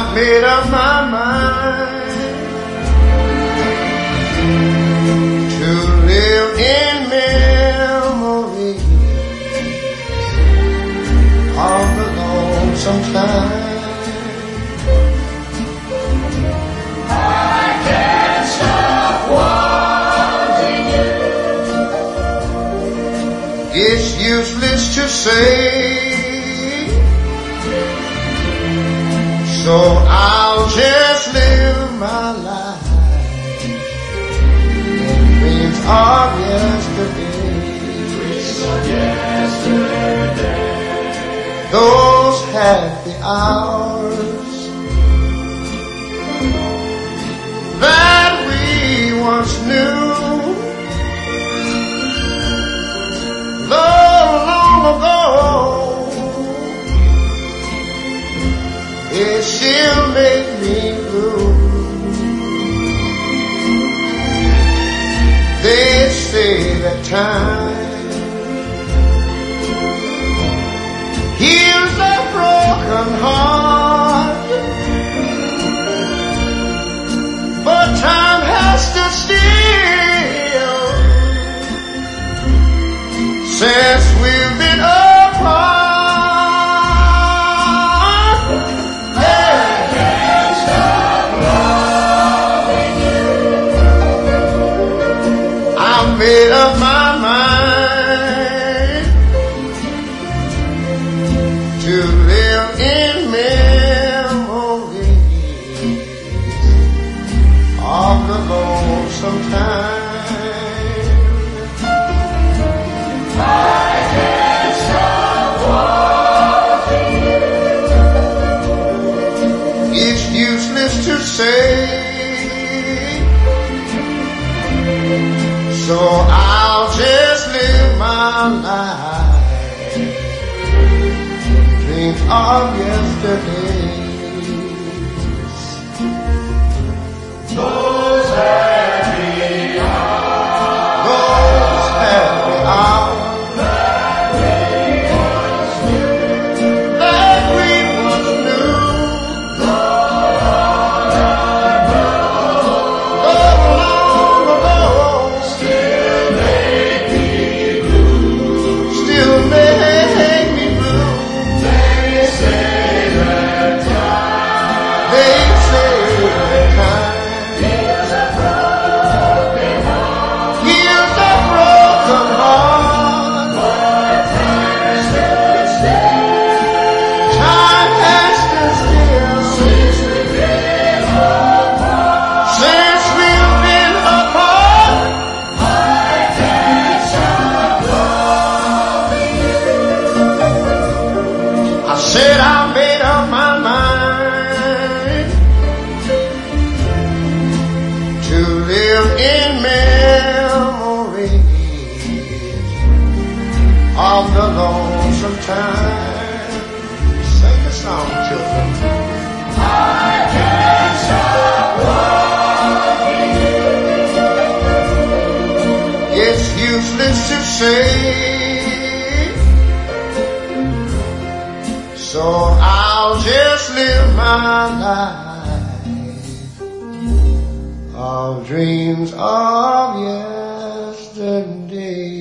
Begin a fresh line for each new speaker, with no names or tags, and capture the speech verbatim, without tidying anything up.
I've made up my mind to live in memory of the lonesome time.
I can't stop wanting you.
It's useless to say, so I'll just live my life in dreams of yesterday.
Dreams of yesterday.
Those happy hours that we once knew, though long ago, it still make me blue. They say that time heals a broken heart, but time has stood still since we've been apart. Made up my mind to live in memories of the lonesome time.
I can't stop wanting you.
It's useless to say, so I'll just live my life in dreams of yesterdays.
Those happy hours,
those happy hours that we once knew, said I made up my mind to live in memories of the lonesome time. Sing the song, children.
I can't stop wanting you.
It's useless to say, so I'll just live my life of dreams of yesterday.